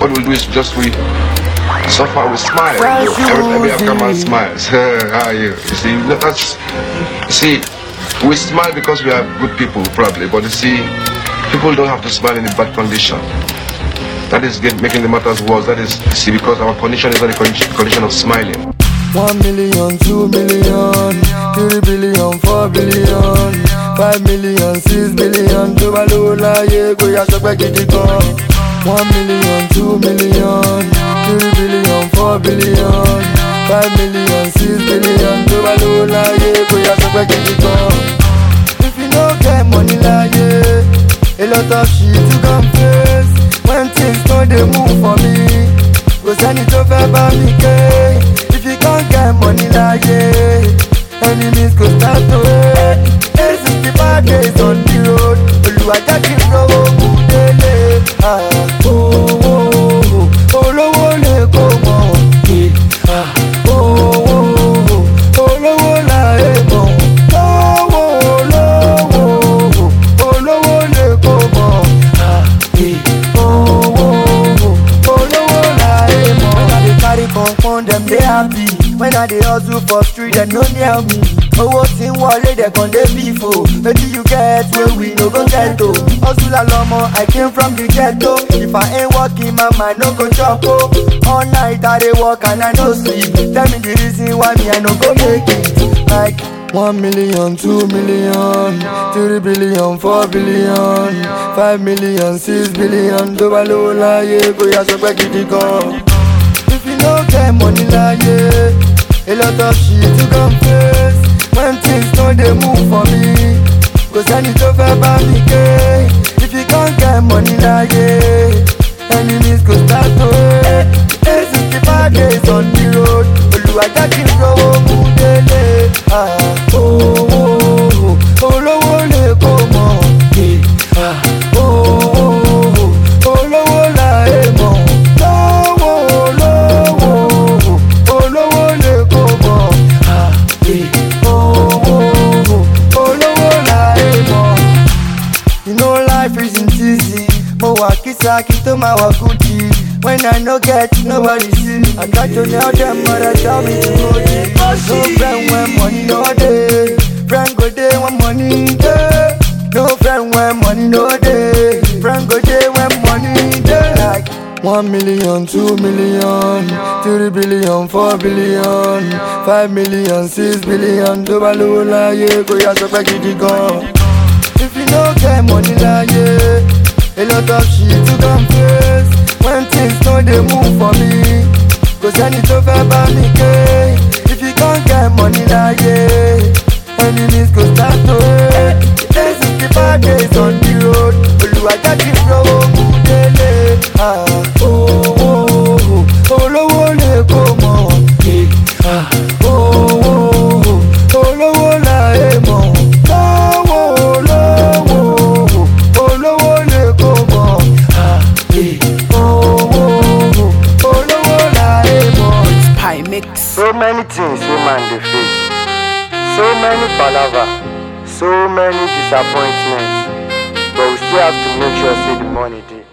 what we do is just we suffer, we smile. Every African smiles. How are you? You see, we smile because we are good people, probably. But you see, people don't have to smile in a bad condition. That is making the matters worse. That is, you see, because our condition is not a condition of smiling. 1 million, 2 million, 3 billion, 4 billion, 5 million, 6 billion. To balola ye go ya so pe gidi gan. 1 million, 2 million, 3 billion, 4 billion, 5 million, 6 billion. To balola ye go ya so pe gidi gan. If you no get money like ye, a lot of shit you can face. When things don't dey move for me, go send it over by me. If you can't get money like it, enemies go start to hate. 65 days on the road, Oluwa jẹ́ kí n rówó mú délé. Olówó lè kó mọ̀, olówó láyé mọ̀. Olówó lè kó mọ̀, olówó láyé mọ̀. When I dey carry pon dem dey happy. When I dey hustle for street, dem no near me. Owó tí ń wọlé dẹ̀ kan dey bifo. Wetin you get wey we no go get o. Hustler lọmọ, I came from the ghetto. If I ain't working, my mind no go chop o. All night I dey work and I no sleep. Tell me the reason why me I no go make it. Like 1 million, 2 million, 3 billion, 4 billion, 5 million, 6 billion. Tó bá lówó láyé, kó yá sọ pé gidi gan. If you no get money like it, a lot of shit you can face. When things don't dey move for me, go send it over by me. If you can't get money like it, enemies go start to hate. 65 days on the road, Oluwa jẹ́ kí n rówó mú délé. Olówó lè kó mọ̀, olówó láyé mọ̀. Kisaki to my Gucci. When I no get, nobody see. I try to nail them, but I tell me to go deep. No friend when money no day. Friend go day when money day. No friend when money no day. Friend go day when money day. Like 1 million, 2 million, 3 billion, 4 billion, 5 million, 6 billion. To balola láyé, kó yá sọ pé gidi gan. If you no get money láyé, a lot of shit you can face. When things don't dey move for me, go send it over by me. If you can't get money like it, enemies go start to hate. 65 days on the road, Oluwa jẹ́ kí n rówó mú délé. Olówó lè kó mọ̀, olówó láyé mọ̀. So many things wey man dey face, so many palava, so many disappointments, but we still have to make sure say the money dey.